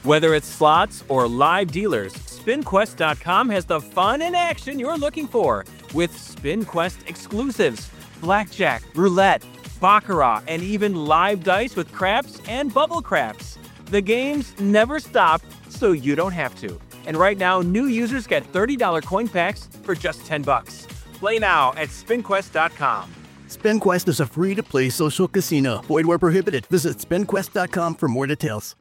Whether it's slots or live dealers, SpinQuest.com has the fun and action you're looking for with SpinQuest exclusives, blackjack, roulette, baccarat, and even live dice with craps and bubble craps. The games never stop, so you don't have to. And right now, new users get $30 coin packs for just $10. Play now at SpinQuest.com. SpinQuest is a free-to-play social casino. Void where prohibited. Visit SpinQuest.com for more details.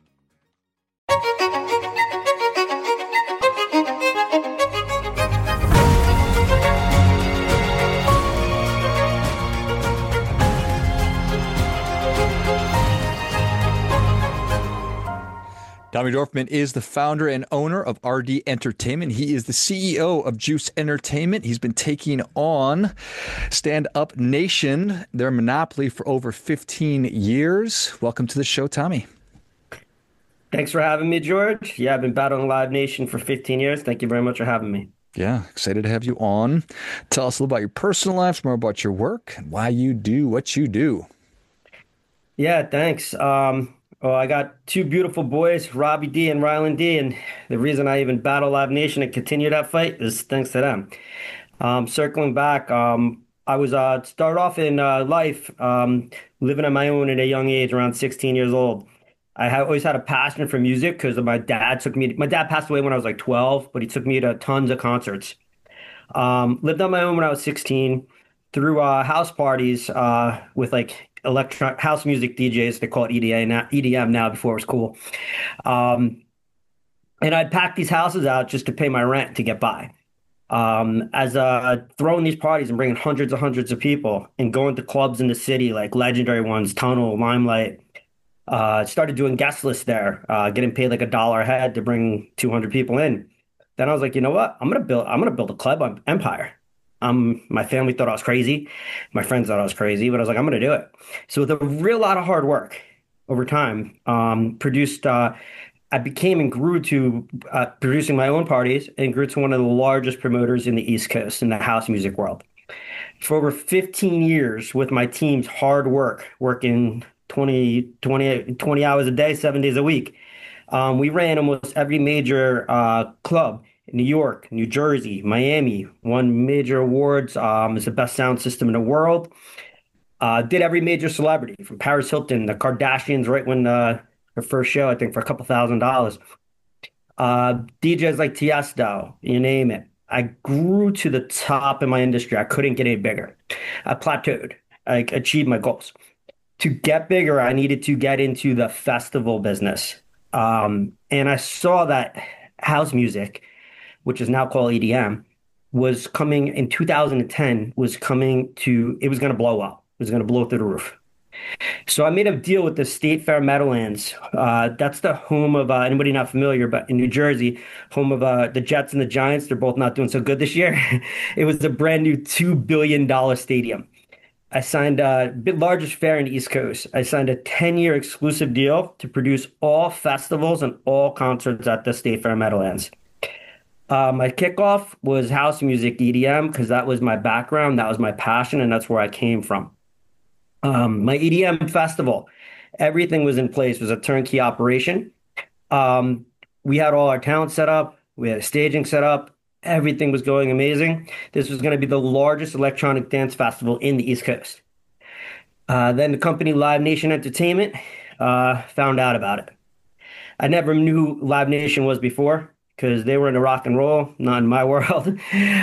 Tommy Dorfman is the founder and owner of RD Entertainment. He is the CEO of Juice Entertainment. He's been taking on Stand Up Nation, their monopoly, for over 15 years. Welcome to the show, Tommy. Thanks for having me, George. Yeah, I've been battling Live Nation for 15 years. Thank you very much for having me. Yeah, excited to have you on. Tell us a little about your personal life, more about your work, and why you do what you do. Yeah, thanks. Well, I got two beautiful boys, Robbie D and Rylan D, and the reason I even battle Live Nation and continue that fight is thanks to them. Circling back, I was started off in life living on my own at a young age, around 16 years old. Always had a passion for music because my dad took me. My dad passed away when I was like 12, but he took me to tons of concerts. Lived on my own when I was 16, threw house parties with like electronic house music DJs. They call it EDM now, before it was cool. And I'd pack these houses out just to pay my rent to get by. As throwing these parties and bringing hundreds of people and going to clubs in the city, like legendary ones, Tunnel, Limelight. Started doing guest lists there, getting paid like $1 a head to bring 200 people in. Then I was like, you know what? I'm gonna build a club empire. My family thought I was crazy. My friends thought I was crazy, but I was like, I'm going to do it. So with a real lot of hard work over time, I became and grew to producing my own parties and grew to one of the largest promoters in the East Coast in the house music world. For over 15 years with my team's hard work, working 20 hours a day, 7 days a week, we ran almost every major club. New York, New Jersey, Miami, won major awards as the best sound system in the world. Did every major celebrity from Paris Hilton, the Kardashians, right when her first show, I think, for a couple $1,000s. DJs like Tiesto, you name it. I grew to the top in my industry. I couldn't get any bigger. I plateaued. I achieved my goals. To get bigger, I needed to get into the festival business. And I saw that house music, which is now called EDM, was coming in 2010, it was going to blow up. It was going to blow through the roof. So I made a deal with the State Fair Meadowlands. That's the home of, anybody not familiar, but in New Jersey, home of the Jets and the Giants. They're both not doing so good this year. It was a brand new $2 billion stadium. I signed largest fair in the East Coast. I signed a 10-year exclusive deal to produce all festivals and all concerts at the State Fair Meadowlands. My kickoff was house music, EDM, because that was my background, that was my passion, and that's where I came from. My EDM festival, everything was in place. It was a turnkey operation. We had all our talent set up. We had a staging set up. Everything was going amazing. This was going to be the largest electronic dance festival in the East Coast. Then the company Live Nation Entertainment found out about it. I never knew who Live Nation was before, because they were into rock and roll, not in my world.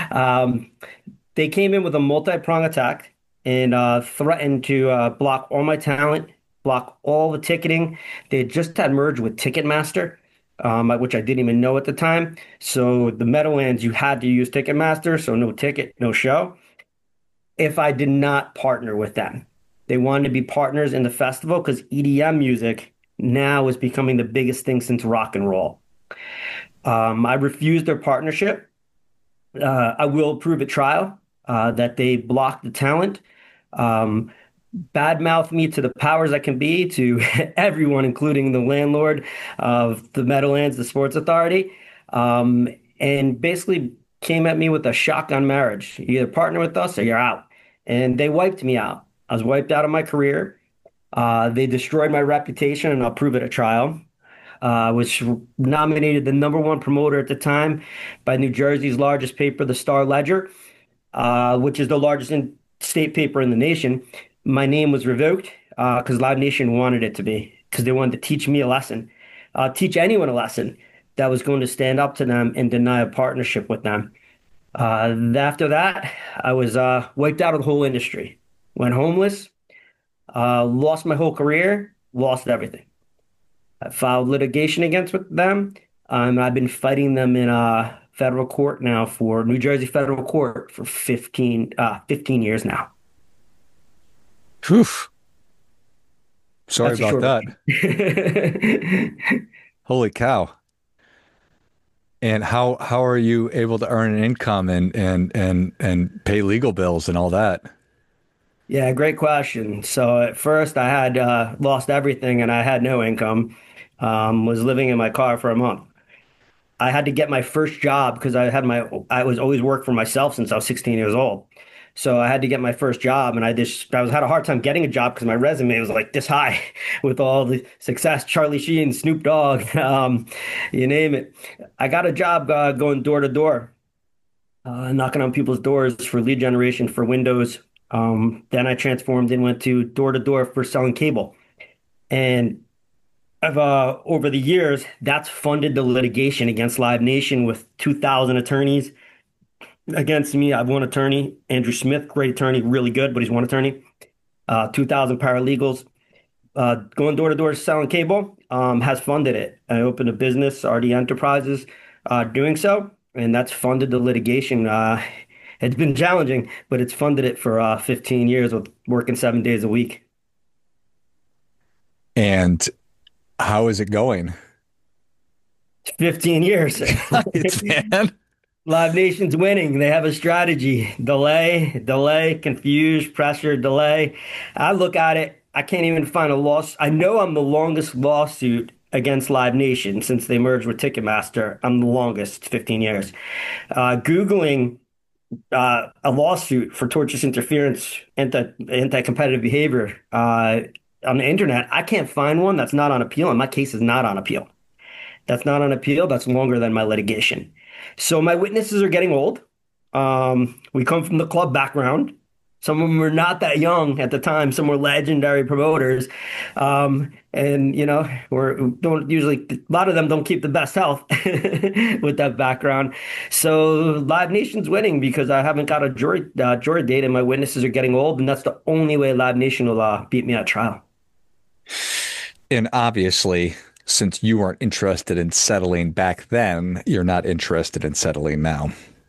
They came in with a multi-prong attack and threatened to block all my talent, block all the ticketing. They just had merged with Ticketmaster, which I didn't even know at the time. So the Meadowlands, you had to use Ticketmaster, so no ticket, no show. If I did not partner with them, they wanted to be partners in the festival because EDM music now is becoming the biggest thing since rock and roll. I refused their partnership. I will prove at trial that they blocked the talent, badmouth me to the powers that can be, to everyone, including the landlord of the Meadowlands, the Sports Authority, and basically came at me with a shotgun marriage. You either partner with us or you're out. And they wiped me out. I was wiped out of my career. They destroyed my reputation, and I'll prove it at trial. was nominated the number one promoter at the time by New Jersey's largest paper, the Star Ledger, which is the largest state paper in the nation. My name was revoked because Live Nation wanted it to be, because they wanted to teach me a lesson, teach anyone a lesson that was going to stand up to them and deny a partnership with them. After that, I was wiped out of the whole industry, went homeless, lost my whole career, lost everything. I filed litigation against with them. I've been fighting them in federal court now for New Jersey federal court for 15 years now. Whew. Sorry That's a about short that. Holy cow. And how are you able to earn an income and pay legal bills and all that? Yeah, great question. So at first I had lost everything and I had no income. Was living in my car for a month. I had to get my first job because I was always worked for myself since I was 16 years old. So I had to get my first job, and had a hard time getting a job because my resume was like this high with all the success, Charlie Sheen, Snoop Dogg, you name it. I got a job going door to door, knocking on people's doors for lead generation for Windows. Then I transformed and went to door for selling cable. And I've over the years, that's funded the litigation against Live Nation with 2,000 attorneys against me. I've one attorney, Andrew Smith, great attorney, really good, but he's one attorney. 2,000 paralegals. Going door to door selling cable has funded it. I opened a business, RD Enterprises, doing so, and that's funded the litigation. It's been challenging, but it's funded it for 15 years with working 7 days a week. And how is it going? 15 years. Nice, man. Live Nation's winning. They have a strategy. Delay, confuse, pressure, delay. I look at it, I can't even find a loss. I know I'm the longest lawsuit against Live Nation since they merged with Ticketmaster. I'm the longest, 15 years. Googling a lawsuit for tortious interference, anti-competitive behavior on the internet, I can't find one that's not on appeal, and my case is not on appeal. That's not on appeal. That's longer than my litigation. So my witnesses are getting old. We come from the club background. Some of them were not that young at the time. Some were legendary promoters. And, you know, a lot of them don't keep the best health with that background. So Live Nation's winning because I haven't got a jury date and my witnesses are getting old. And that's the only way Live Nation will beat me at trial. And obviously, since you weren't interested in settling back then, you're not interested in settling now.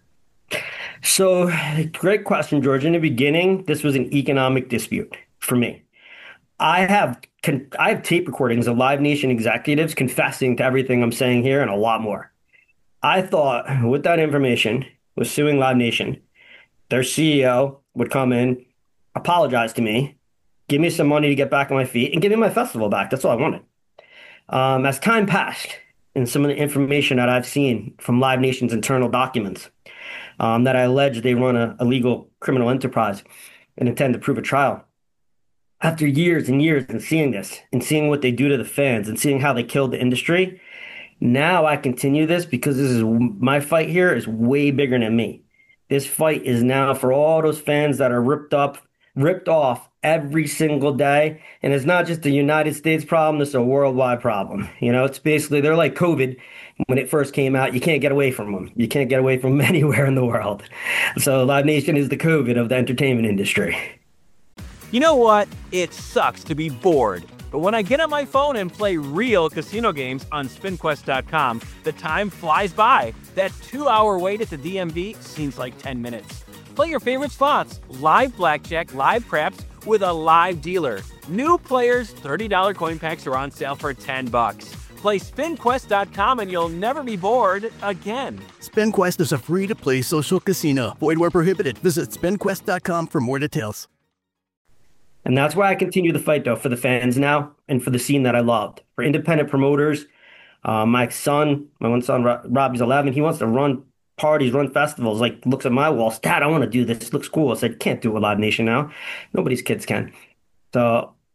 So, great question, George. In the beginning, this was an economic dispute for me. I have tape recordings of Live Nation executives confessing to everything I'm saying here and a lot more. I thought with that information, with suing Live Nation, their CEO would come in, apologize to me, give me some money to get back on my feet, and give me my festival back. That's all I wanted. As time passed, and some of the information that I've seen from Live Nation's internal documents, that I allege they run a illegal criminal enterprise and intend to prove a trial. After years and years and seeing this and seeing what they do to the fans and seeing how they killed the industry, now I continue this because my fight here is way bigger than me. This fight is now for all those fans that are ripped off every single day. And it's not just a United States problem, it's a worldwide problem. You know, it's basically, they're like COVID when it first came out. You can't get away from them. You can't get away from them anywhere in the world. So Live Nation is the COVID of the entertainment industry. You know what? It sucks to be bored. But when I get on my phone and play real casino games on SpinQuest.com, the time flies by. That 2-hour wait at the DMV seems like 10 minutes. Play your favorite slots, live blackjack, live craps, with a live dealer. New players, $30 coin packs are on sale for $10. Play SpinQuest.com and you'll never be bored again. SpinQuest is a free-to-play social casino. Void where prohibited. Visit SpinQuest.com for more details. And that's why I continue the fight, though, for the fans now and for the scene that I loved. For independent promoters, my one son, Robbie's 11, he wants to run parties, run festivals, like looks at my walls. Dad, I want to do this. It looks cool. I said, can't do it with Live Nation now. Nobody's kids can. So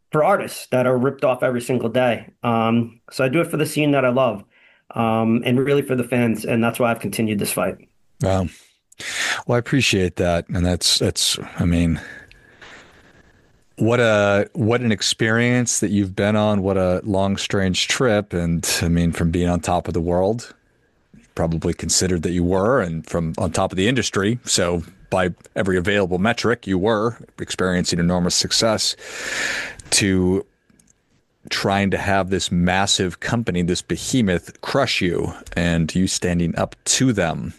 for artists that are ripped off every single day. So I do it for the scene that I love, and really for the fans, and that's why I've continued this fight. Well, I appreciate that, and that's. I mean, what an experience that you've been on. What a long, strange trip, and I mean, from being on top of the world, probably considered that you were, and from on top of the industry. So by every available metric, you were experiencing enormous success, to trying to have this massive company, this behemoth, crush you, and you standing up to them.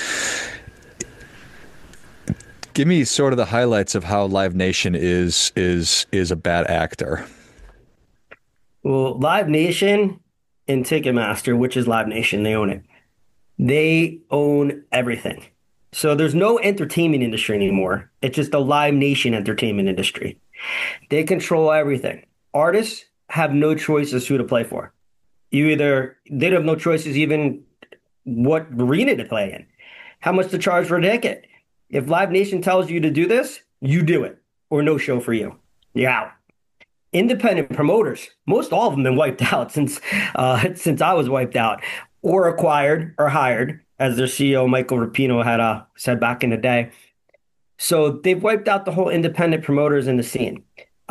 Give me sort of the highlights of how Live Nation is a bad actor. Well, Live Nation and Ticketmaster, which is Live Nation, they own it. They own everything. So there's no entertainment industry anymore. It's just the Live Nation entertainment industry. They control everything. Artists have no choice as who to play for. They have no choices even what arena to play in, how much to charge for a ticket. If Live Nation tells you to do this, you do it, or no show for you. You're out. Independent promoters, most all of them have been wiped out since I was wiped out, or acquired or hired, as their CEO Michael Rapino had said back in the day. So they've wiped out the whole independent promoters in the scene.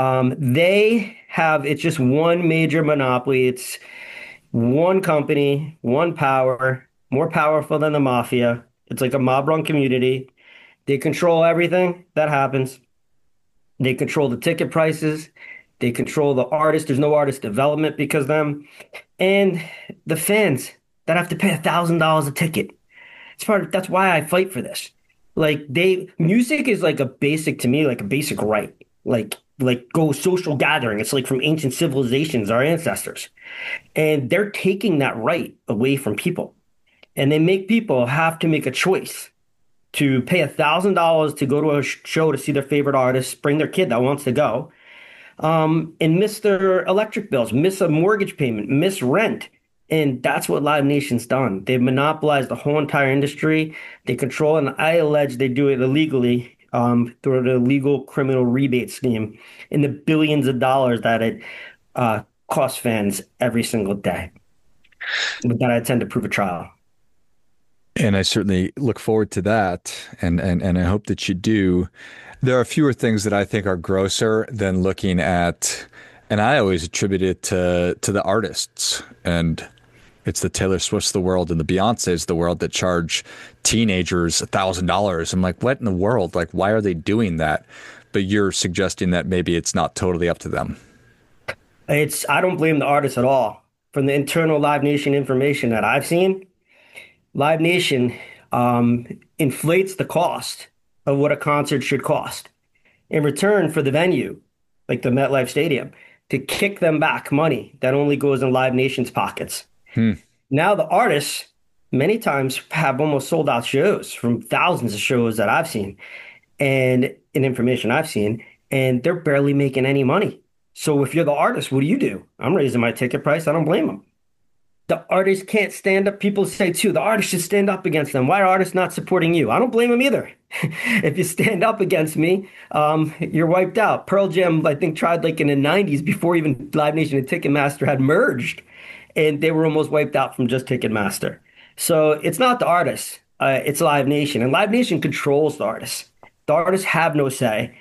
It's just one major monopoly. It's one company, one power, more powerful than the mafia. It's like a mob-run community. They control everything that happens. They control the ticket prices. They control the artists. There's no artist development because of them. And the fans that have to pay $1,000 a ticket. That's why I fight for this. Like music is like to me, like a basic right. Like go social gathering. It's like from ancient civilizations, our ancestors. And they're taking that right away from people. And they make people have to make a choice to pay $1,000 to go to a show to see their favorite artist, bring their kid that wants to go, and miss their electric bills, miss a mortgage payment, miss rent. And that's what Live Nation's done. They've monopolized the whole entire industry. They control, and I allege they do it illegally through the legal criminal rebate scheme in the billions of dollars that it costs fans every single day. But that I intend to prove a trial. And I certainly look forward to that, and I hope that you do. There are fewer things that I think are grosser than looking at, and I always attribute it to the artists, and it's the Taylor Swifts of the world and the Beyoncés of the world that charge teenagers $1,000. I'm like, what in the world? Like, why are they doing that? But you're suggesting that maybe it's not totally up to them. I don't blame the artists at all. From the internal Live Nation information that I've seen, Live Nation inflates the cost of what a concert should cost in return for the venue, like the MetLife Stadium, to kick them back money that only goes in Live Nation's pockets. Now the artists many times have almost sold out shows from thousands of shows that I've seen and in information I've seen, and they're barely making any money. So if you're the artist, what do? I'm raising my ticket price. I don't blame them. The artists can't stand up. People say too, the artists should stand up against them. Why are artists not supporting you? I don't blame them either. If you stand up against me, you're wiped out. Pearl Jam, I think, tried like in the 90s before even Live Nation and Ticketmaster had merged, and they were almost wiped out from just Ticketmaster. So it's not the artists. It's Live Nation, and Live Nation controls the artists. The artists have no say.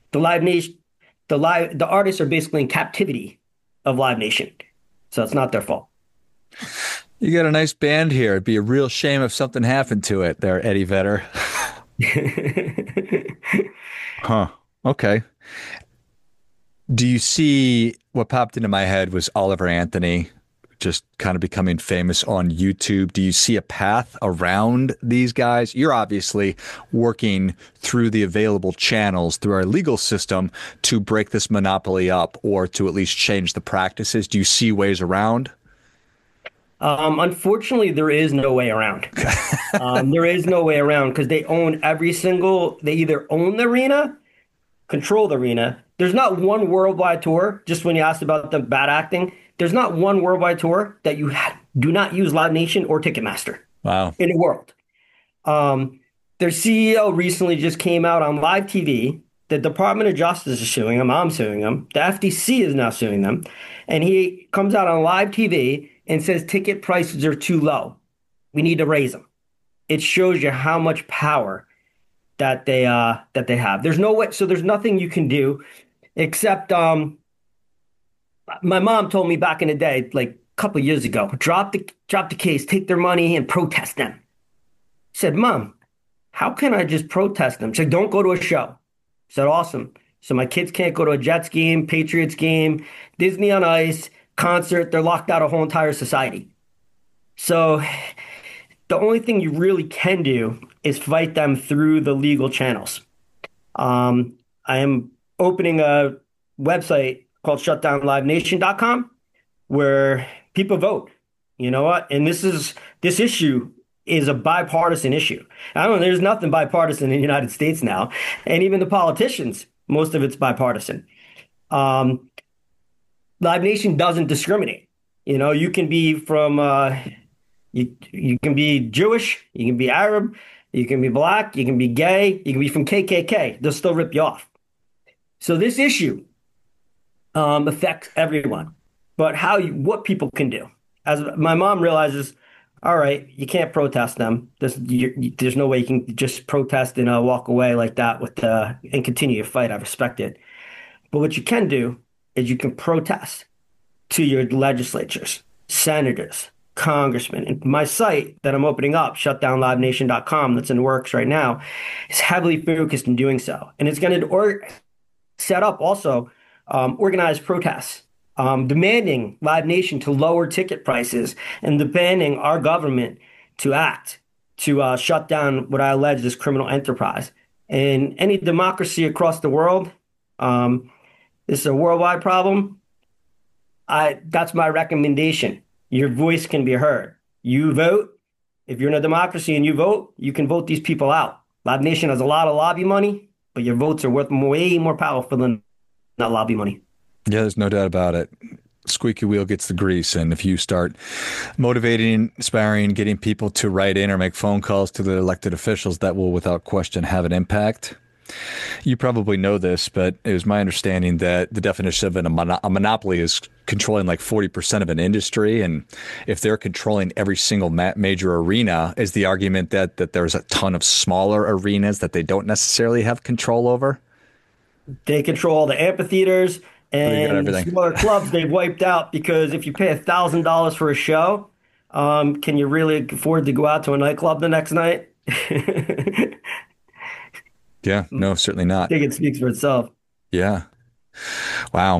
The artists are basically in captivity of Live Nation. So it's not their fault. You got a nice band here. It'd be a real shame if something happened to it there, Eddie Vedder. Huh. Okay. Do you see what popped into my head was Oliver Anthony just kind of becoming famous on YouTube? Do you see a path around these guys? You're obviously working through the available channels through our legal system to break this monopoly up or to at least change the practices. Do you see ways around? Unfortunately, there is no way around. There is no way around because they either own the arena, control the arena. There's not one worldwide tour, just when you asked about the bad acting, there's not one worldwide tour that you do not use Live Nation or Ticketmaster. Wow. In the world. Their CEO recently just came out on live TV The Department of Justice is suing him. I'm suing him. The FTC is now suing them. And he comes out on live TV and says ticket prices are too low. We need to raise them. It shows you how much power that they have. There's no way, so there's nothing you can do except my mom told me back in the day, like a couple of years ago, drop the case, take their money and protest them. I said, Mom, how can I just protest them? She said, don't go to a show. I said, awesome. So my kids can't go to a Jets game, Patriots game, Disney on Ice, concert. They're locked out of whole entire society. So the only thing you really can do is fight them through the legal channels. I am opening a website called shutdownlivenation.com where people vote. You know what? And this issue is a bipartisan issue. I don't know, there's nothing bipartisan in the United States now. And even the politicians, most of it's bipartisan. Live Nation doesn't discriminate. You know, you can be from you can be Jewish, you can be Arab, you can be black, you can be gay, you can be from KKK. They'll still rip you off. So this issue affects everyone. But what people can do. As my mom realizes, all right, you can't protest them. There's no way you can just protest and walk away like that and continue your fight. I respect it. But what you can do is you can protest to your legislatures, senators, congressmen. And my site that I'm opening up, shutdownlivenation.com, that's in the works right now, is heavily focused in doing so. And it's going to set up also organized protests, demanding Live Nation to lower ticket prices and demanding our government to act to shut down what I allege is criminal enterprise. In any democracy across the world, this is a worldwide problem. That's my recommendation. Your voice can be heard. You vote. If you're in a democracy and you vote, you can vote these people out. Live Nation has a lot of lobby money, but your votes are worth way more powerful than that lobby money. Yeah, there's no doubt about it. Squeaky wheel gets the grease. And if you start motivating, inspiring, getting people to write in or make phone calls to the elected officials, that will without question have an impact. You probably know this, but it was my understanding that the definition of a monopoly is controlling like 40% of an industry. And if they're controlling every single major arena, is the argument that there's a ton of smaller arenas that they don't necessarily have control over? They control the amphitheaters and the smaller clubs they've wiped out because if you pay $1,000 for a show, can you really afford to go out to a nightclub the next night? Yeah, no, certainly not. I think it speaks for itself. Yeah. Wow.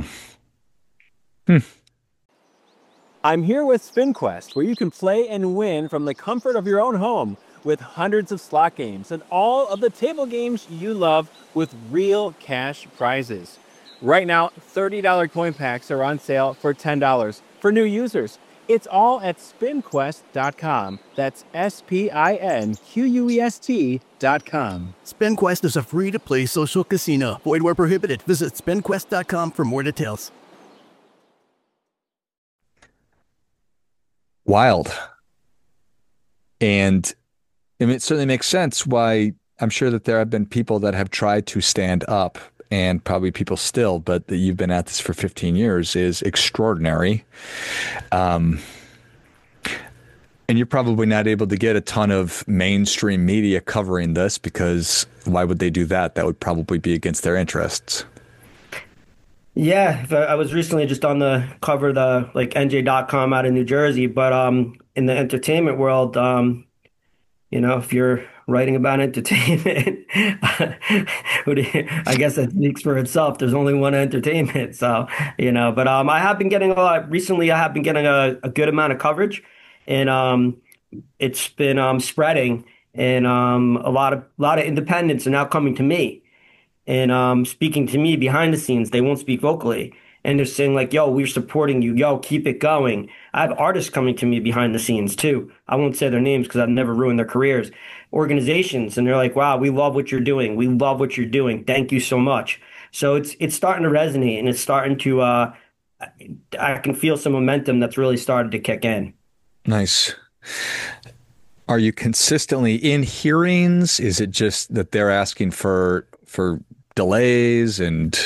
I'm here with SpinQuest, where you can play and win from the comfort of your own home with hundreds of slot games and all of the table games you love with real cash prizes. Right now, $30 coin packs are on sale for $10 for new users. It's all at spinquest.com. That's SPINQUEST.com. SpinQuest is a free-to-play social casino. Void where prohibited. Visit spinquest.com for more details. Wild. And it certainly makes sense why I'm sure that there have been people that have tried to stand up, and probably people still, but that you've been at this for 15 years is extraordinary. And you're probably not able to get a ton of mainstream media covering this because why would they do that? That would probably be against their interests. Yeah, I was recently just on the cover of the NJ.com out in New Jersey, but in the entertainment world, if you're writing about entertainment, I guess that speaks for itself. There's only one entertainment, so But I have been getting recently. I have been getting a good amount of coverage, and it's been spreading, and a lot of independents are now coming to me and speaking to me behind the scenes. They won't speak vocally. And they're saying like, yo, we're supporting you. Yo, keep it going. I have artists coming to me behind the scenes too. I won't say their names because I've never ruined their careers. Organizations. And they're like, wow, we love what you're doing. We love what you're doing. Thank you so much. So it's starting to resonate and it's starting to, I can feel some momentum that's really started to kick in. Nice. Are you consistently in hearings? Is it just that they're asking for delays and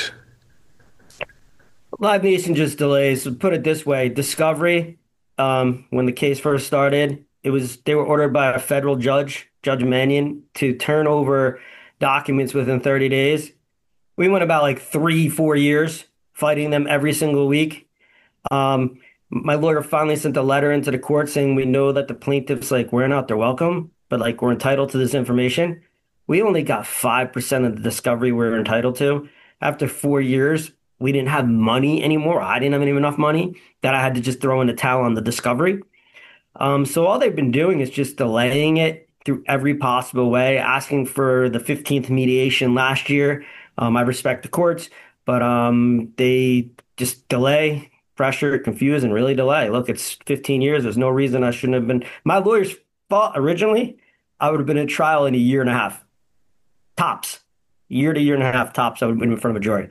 Live Nation just delays. So put it this way, Discovery, when the case first started, they were ordered by a federal judge, Judge Mannion, to turn over documents within 30 days. We went about like 3, 4 years fighting them every single week. My lawyer finally sent a letter into the court saying we know that the plaintiffs like we're not their welcome, but like we're entitled to this information. We only got 5% of the discovery we're entitled to. After 4 years, we didn't have money anymore. I didn't have enough money that I had to just throw in the towel on the discovery. So all they've been doing is just delaying it through every possible way, asking for the 15th mediation last year. I respect the courts, but they just delay, pressure, confuse, and really delay. Look, it's 15 years. There's no reason I shouldn't have been. My lawyers thought originally I would have been in trial in a year and a half. Tops. Year to year and a half tops, I would have been in front of a jury.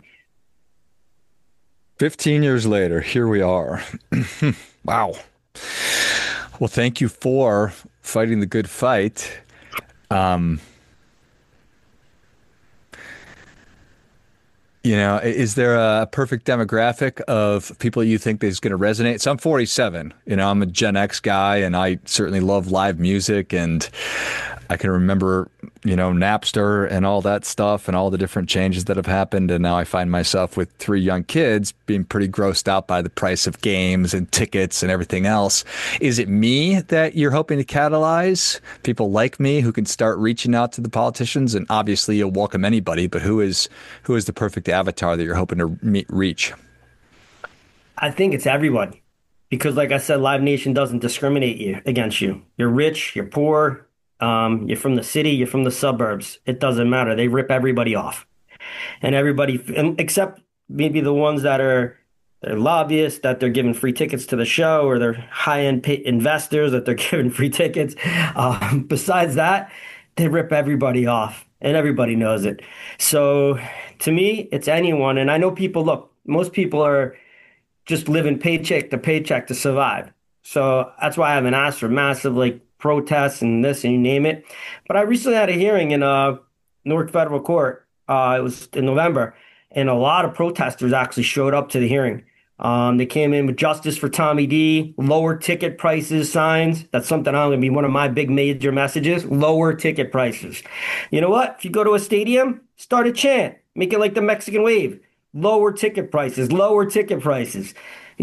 15 years later, here we are. Wow. Well, thank you for fighting the good fight. Is there a perfect demographic of people you think that's going to resonate? So I'm 47. I'm a Gen X guy, and I certainly love live music, and I can remember, Napster and all that stuff and all the different changes that have happened. And now I find myself with 3 young kids being pretty grossed out by the price of games and tickets and everything else. Is it me that you're hoping to catalyze? People like me who can start reaching out to the politicians? And obviously you'll welcome anybody, but who is the perfect avatar that you're hoping to reach? I think it's everyone. Because like I said, Live Nation doesn't discriminate against you. You're rich, you're poor, you're from the city, you're from the suburbs. It doesn't matter. They rip everybody off. And everybody, except maybe the ones they're lobbyists, that they're giving free tickets to the show, or they're high-end investors that they're giving free tickets. Besides that, they rip everybody off, and everybody knows it. So to me, it's anyone. And I know most people are just living paycheck to paycheck to survive. So that's why I haven't asked for massive protests and this and you name it. But I recently had a hearing in Newark Federal Court. It was in November, and a lot of protesters actually showed up to the hearing. They came in with justice for Tommy D, lower ticket prices signs. That's something I'm going to be one of my big major messages, lower ticket prices. You know what? If you go to a stadium, start a chant. Make it like the Mexican wave. Lower ticket prices, lower ticket prices.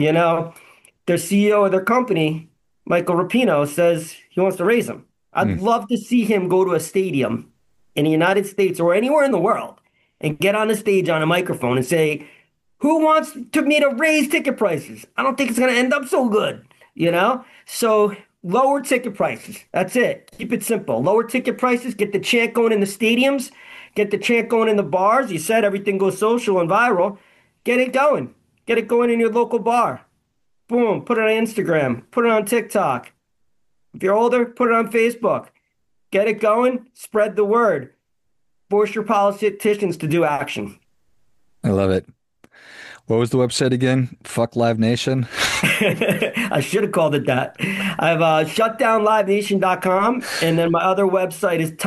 Their CEO of their company, Michael Rapino, says he wants to raise them. I'd love to see him go to a stadium in the United States or anywhere in the world and get on the stage on a microphone and say, who wants me to raise ticket prices? I don't think it's going to end up so good, So lower ticket prices. That's it. Keep it simple. Lower ticket prices. Get the chant going in the stadiums. Get the chant going in the bars. You said everything goes social and viral. Get it going. Get it going in your local bar. Boom. Put it on Instagram. Put it on TikTok. If you're older, put it on Facebook. Get it going. Spread the word. Force your politicians to do action. I love it. What was the website again? Fuck Live Nation? I should have called it that. I have shutdownlivenation.com, and then my other website is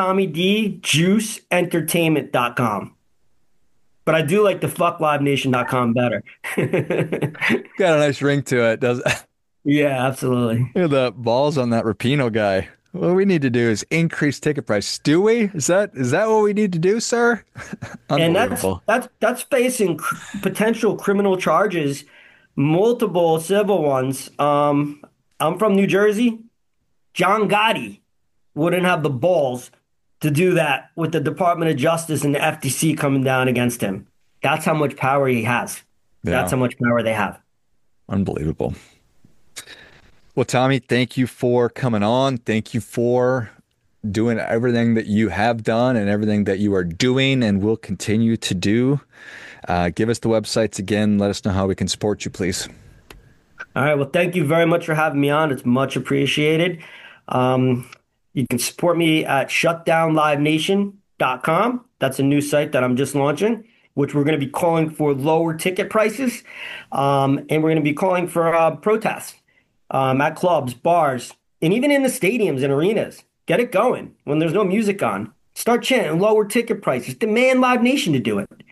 TommyDJuiceEntertainment.com. But I do like the fucklivenation.com better. Got a nice ring to it, doesn't it? Yeah, absolutely. Look at the balls on that Rapino guy. What we need to do is increase ticket prices. Do we? Is that what we need to do, sir? And that's facing potential criminal charges, multiple civil ones. I'm from New Jersey. John Gotti wouldn't have the balls to do that with the Department of Justice and the FTC coming down against him. That's how much power he has. Yeah. That's how much power they have. Unbelievable. Well, Tommy, thank you for coming on. Thank you for doing everything that you have done and everything that you are doing and will continue to do. Give us the websites again. Let us know how we can support you, please. All right. Well, thank you very much for having me on. It's much appreciated. You can support me at shutdownlivenation.com. That's a new site that I'm just launching, which we're going to be calling for lower ticket prices. And we're going to be calling for protests at clubs, bars, and even in the stadiums and arenas. Get it going when there's no music on. Start chanting lower ticket prices. Demand Live Nation to do it.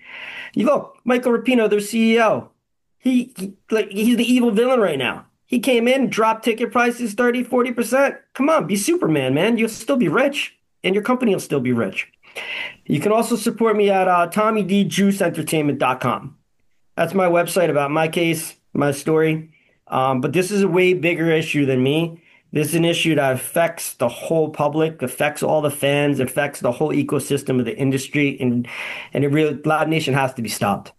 You look, Michael Rapino, their CEO. He's the evil villain right now. He came in, dropped ticket prices 30, 40%. Come on, be Superman, man. You'll still be rich, and your company will still be rich. You can also support me at TommyDJuiceEntertainment.com. That's my website about my case, my story. But this is a way bigger issue than me. This is an issue that affects the whole public, affects all the fans, affects the whole ecosystem of the industry, and it really, Live Nation has to be stopped.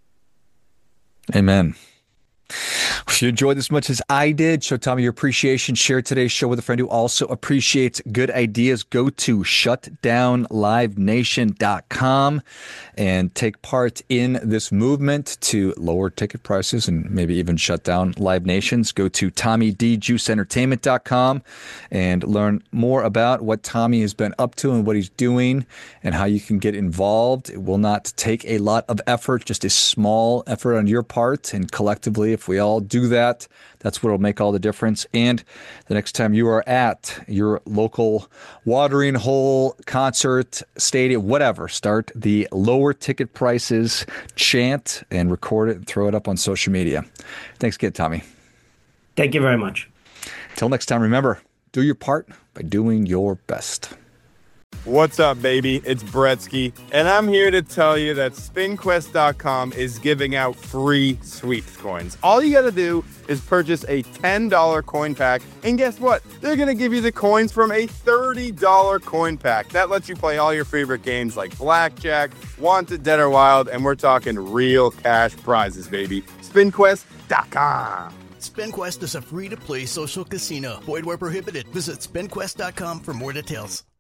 Amen. If you enjoyed this as much as I did, show Tommy your appreciation. Share today's show with a friend who also appreciates good ideas. Go to shutdownlivenation.com and take part in this movement to lower ticket prices and maybe even shut down Live Nations. Go to TommyDJuiceEntertainment.com and learn more about what Tommy has been up to and what he's doing and how you can get involved. It will not take a lot of effort, just a small effort on your part, and collectively, if we all do that, that's what will make all the difference. And the next time you are at your local watering hole, concert, stadium, whatever, start the lower ticket prices chant and record it and throw it up on social media. Thanks again, Tommy. Thank you very much. Until next time, remember, do your part by doing your best. What's up, baby? It's Bretsky, and I'm here to tell you that SpinQuest.com is giving out free sweeps coins. All you gotta do is purchase a $10 coin pack, and guess what? They're gonna give you the coins from a $30 coin pack. That lets you play all your favorite games like Blackjack, Wanted, Dead or Wild, and we're talking real cash prizes, baby. SpinQuest.com. SpinQuest is a free-to-play social casino. Void where prohibited. Visit SpinQuest.com for more details.